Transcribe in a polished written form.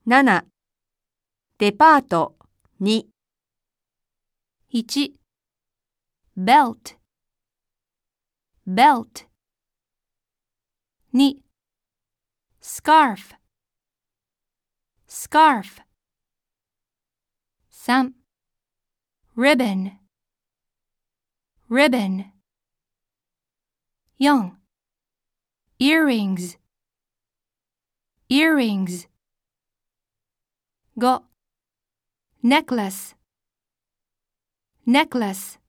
7. デパート2。 1. belt belt 2. scarf scarf 3. ribbon ribbon 4. earrings earrings 5. necklace necklace